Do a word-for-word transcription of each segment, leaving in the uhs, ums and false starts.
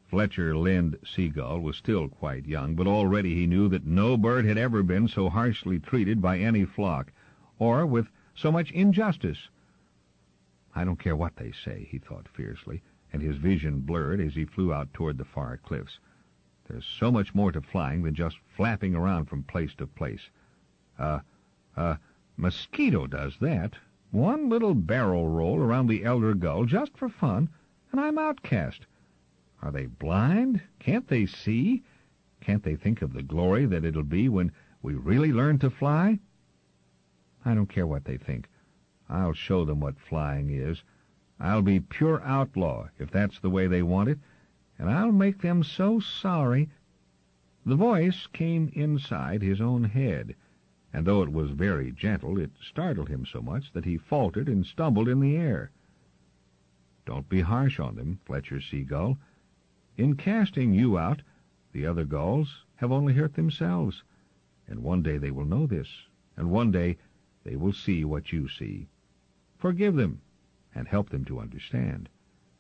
Fletcher Lind Seagull was still quite young, but already he knew that no bird had ever been so harshly treated by any flock, or with so much injustice. I don't care what they say, he thought fiercely, and his vision blurred as he flew out toward the far cliffs. There's so much more to flying than just flapping around from place to place. Uh, a mosquito does that. One little barrel roll around the elder gull just for fun, and I'm outcast. Are they blind? Can't they see? Can't they think of the glory that it'll be when we really learn to fly? I don't care what they think. I'll show them what flying is. I'll be pure outlaw if that's the way they want it, and I'll make them so sorry. The voice came inside his own head, and though it was very gentle, it startled him so much that he faltered and stumbled in the air. Don't be harsh on them, Fletcher Seagull. In casting you out, the other gulls have only hurt themselves, and one day they will know this, and one day they will see what you see. Forgive them, and help them to understand.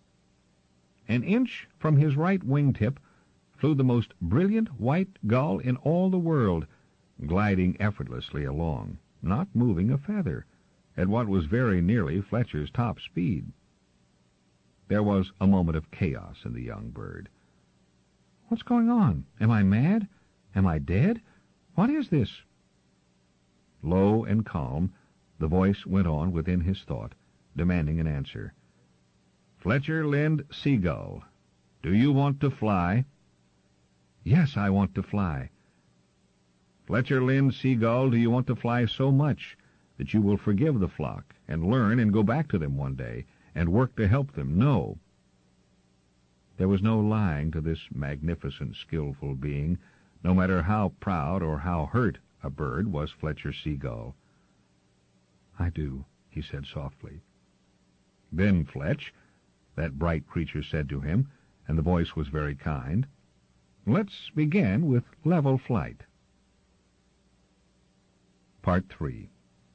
An inch from his right wingtip flew the most brilliant white gull in all the world, gliding effortlessly along, not moving a feather, at what was very nearly Fletcher's top speed. There was a moment of chaos in the young bird. What's going on? Am I mad? Am I dead? What is this? Low and calm, the voice went on within his thought, demanding an answer. Fletcher Lind Seagull, do you want to fly? Yes, I want to fly. Fletcher Lind Seagull, do you want to fly so much that you will forgive the flock and learn and go back to them one day and work to help them? No. There was no lying to this magnificent, skillful being, no matter how proud or how hurt a bird was Fletcher Seagull. I do, he said softly. Then, Fletch, that bright creature said to him, and the voice was very kind, let's begin with level flight. Part three.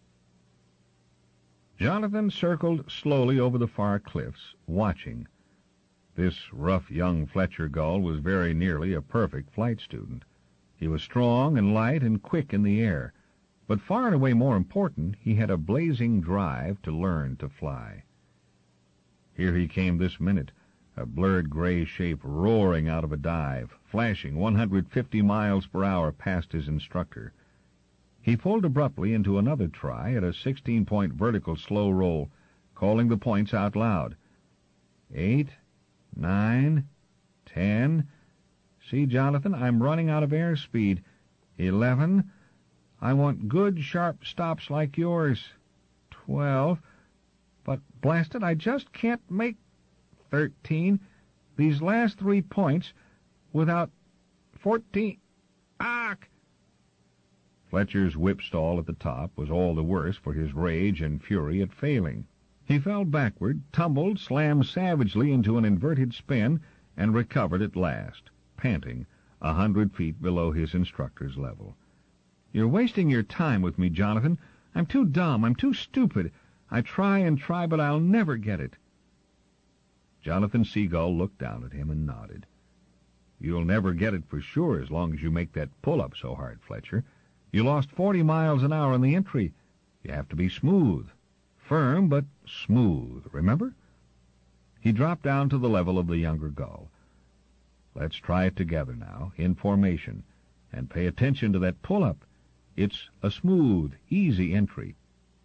Jonathan circled slowly over the far cliffs, watching. This rough young Fletcher gull was very nearly a perfect flight student. He was strong and light and quick in the air, but far and away more important, he had a blazing drive to learn to fly. Here he came this minute, a blurred gray shape roaring out of a dive, flashing one hundred fifty miles per hour past his instructor. He pulled abruptly into another try at a sixteen-point vertical slow roll, calling the points out loud. Eight, nine, ten. See, Jonathan, I'm running out of airspeed. Eleven. I want good, sharp stops like yours. Twelve. But, blast it, I just can't make... Thirteen. These last three points without... Fourteen. Ah! Fletcher's whip-stall at the top was all the worse for his rage and fury at failing. He fell backward, tumbled, slammed savagely into an inverted spin, and recovered at last, panting, a hundred feet below his instructor's level. You're wasting your time with me, Jonathan. I'm too dumb. I'm too stupid. I try and try, but I'll never get it. Jonathan Seagull looked down at him and nodded. You'll never get it for sure as long as you make that pull-up so hard, Fletcher. You lost forty miles an hour in the entry. You have to be smooth. Firm, but smooth, remember? He dropped down to the level of the younger gull. Let's try it together now, in formation, and pay attention to that pull-up. It's a smooth, easy entry.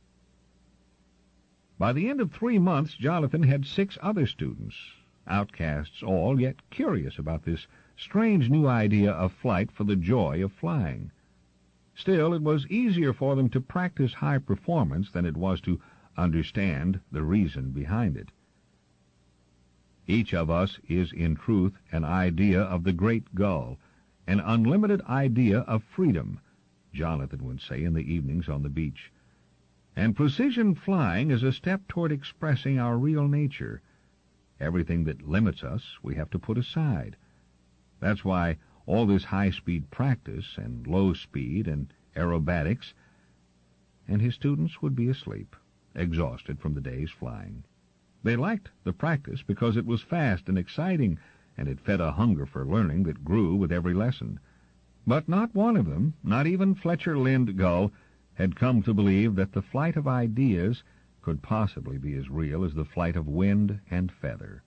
By the end of three months, Jonathan had six other students, outcasts all, yet curious about this strange new idea of flight for the joy of flying. Still, it was easier for them to practice high performance than it was to understand the reason behind it. Each of us is in truth an idea of the great gull, an unlimited idea of freedom, Jonathan would say in the evenings on the beach. And precision flying is a step toward expressing our real nature. Everything that limits us we have to put aside. That's why all this high-speed practice and low-speed and aerobatics, and his students would be asleep, exhausted from the day's flying. They liked the practice because it was fast and exciting, and it fed a hunger for learning that grew with every lesson. But not one of them, not even Fletcher Lind Gull, had come to believe that the flight of ideas could possibly be as real as the flight of wind and feather.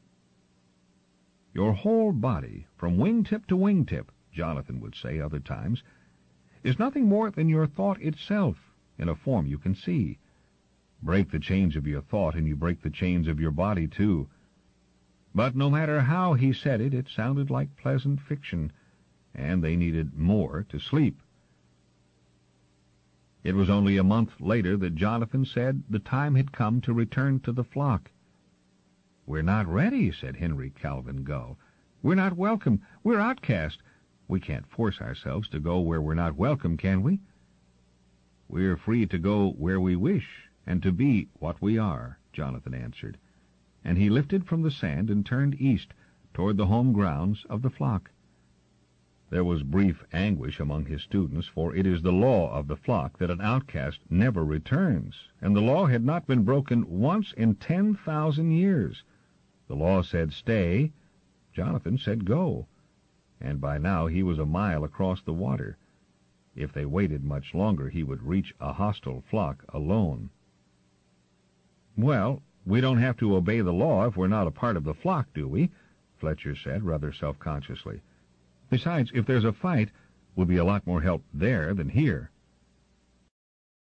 Your whole body, from wingtip to wingtip, Jonathan would say other times, is nothing more than your thought itself, in a form you can see. Break the chains of your thought, and you break the chains of your body, too. But no matter how he said it, it sounded like pleasant fiction, and they needed more to sleep. It was only a month later that Jonathan said the time had come to return to the flock. "We're not ready," said Henry Calvin Gull. "We're not welcome. We're outcast. We can't force ourselves to go where we're not welcome, can we?" "We're free to go where we wish, and to be what we are," Jonathan answered, and he lifted from the sand and turned east toward the home grounds of the flock. There was brief anguish among his students, for it is the law of the flock that an outcast never returns, and the law had not been broken once in ten thousand years. The law said stay, Jonathan said go, and by now he was a mile across the water. If they waited much longer, he would reach a hostile flock alone. "Well, we don't have to obey the law if we're not a part of the flock, do we?" Fletcher said, rather self-consciously. "Besides, if there's a fight, we'll be a lot more help there than here."